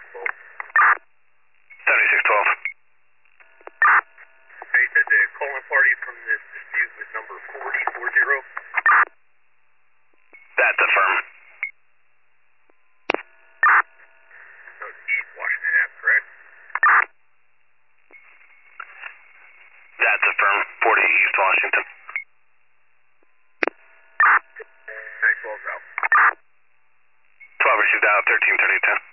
7612. They said the calling party from this dispute was number 4040. That's affirmed. So it's East Washington Ave, correct? That's affirmed. 40 East Washington. 912 out. 12 received out, 1332.